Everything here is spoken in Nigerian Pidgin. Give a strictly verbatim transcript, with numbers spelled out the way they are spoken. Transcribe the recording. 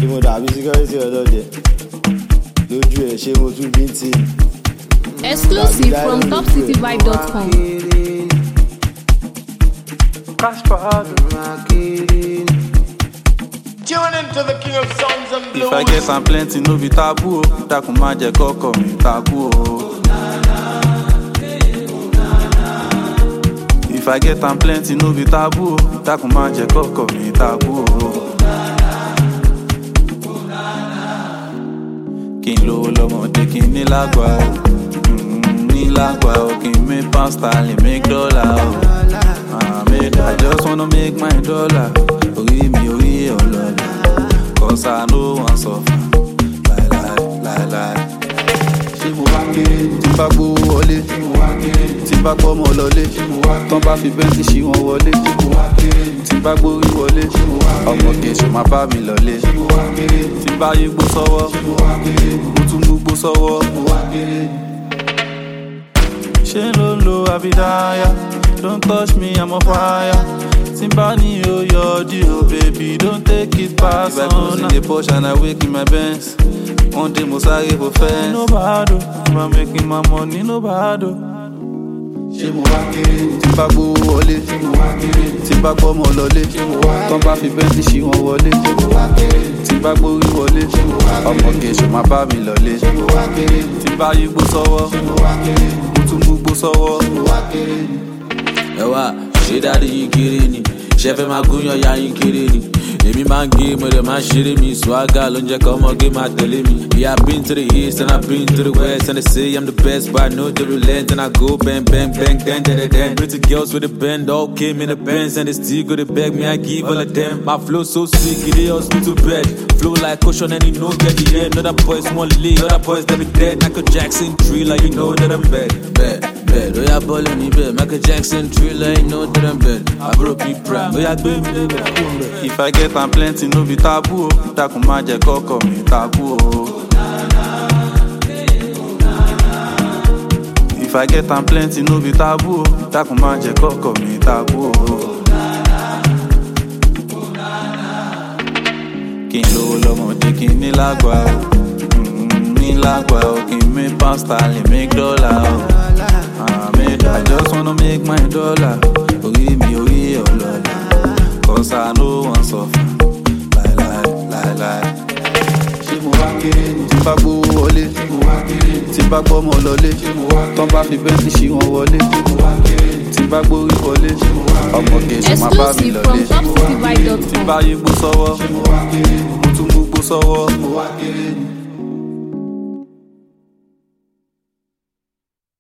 mo dàbí security ọlọ́dẹ lójú ẹ̀ ṣé mo tún bí ń tì. Exclusive from top city vibe dot com. Tune into the king of songs and blues. If I get some plenty, no be taboo. Dákun má jẹ́ kọ́kọ́ mi taboo. If I get some plenty, no be taboo. Dákun má jẹ́ kọ́kọ́ mi taboo. Kí n lówó lọ́mọdé kí n ní lágbà o. Ní lágbà o, kí n make pound sterling, make dollar o. Ah, make I just wanna make my dollar. Orí mi orí ọlọ́lá. Cause I know one suffer. Lie, lie, lie, lie. Ṣé mo wá kéré? Tí bá gbówó wọlé. Tí bá gbọ́ mọ́ lọlé. Tán bá fi bẹ́ńtì ṣí wọn wọlé. Tí bá gbórí wọlé. Ọmọ kejì máa bá mi lọlé. Tí bá yí gbó sọ́wọ́. Mo tún gbogbo sọ́wọ́. Ṣé ló ń lo àbídáyà? Don't touch me, I'm on fire. Timbani, oh, your deal, baby, don't take it past. If I close in the Porsche and I wake in my Benz, one day most I give a fence. No bad, if I'm making my money, no bad. Ṣé mo wá kéré? Tí bá gbówó wọlé. Tí bá gbọ́ mọ́ lọlé. Tán bá fi bẹ́ńtì ṣí wọn wọlé. Tí bá gbórí wọlé. Ọmọ kejì máa bá mi lọlé. Tí bá yí gbó sọ́wọ́. Mo tún gbogbo sọ́wọ́. Ẹ wá ṣé dáadé yín kéré ni ṣe fẹ́ máa gúnyàn ya yín kéré ni èmi máa ń gé mo dẹ̀ máa ń ṣeré mi swagger ló ń jẹ́ kọ́ ọmọge máa tẹ̀lé mi. Yeah, I been to the east and I been to the west and they say I'm the best but I know the relent and I go bang bang bang bang bang bang bang. Pretty girls with the bend all came in the Benz and they still go to beg me I give all of them. My flow so sick it is hospital bed. Flow like ocean and you know get the end. Other boys want to leave, other boys they be dead. Michael Jackson thriller, you know that I'm bad. Bad, bad. Oh yeah, ball in the bed. Michael Jackson thriller, you know that I'm bad. I broke me prime. Oh yeah, baby, baby. If I get am plenty, no be taboo. Dákun má jẹ́ kọ́kọ́ mi taboo. If I get am plenty, no be taboo. Dákun má jẹ́ kọ́kọ́ mi taboo. Kí n lówó lọ́mọdé kí n ní lágbà o. Ní lágbà o, kí n make pound sterling, make dollar o. Ah, make I just wanna make my dollar. Orí mi orí ọlọ́lá. Cause I know one suffer. Lie, lie, lie, lie. Ṣé mo wá kéré? Tí bá gbówó wọlé. Tí bá gbọ́ mọ́ lọlé. Tán bá fi bẹ́ńtì ṣí wọn wọlé. Tí bá gbórí wọlé. Ọmọ kejì máa bá mi Exclusive from lọlé. top city vibe dot Tí com. bá yí gbó sọ́wọ́. Mo tún gbogbo sọ́wọ́.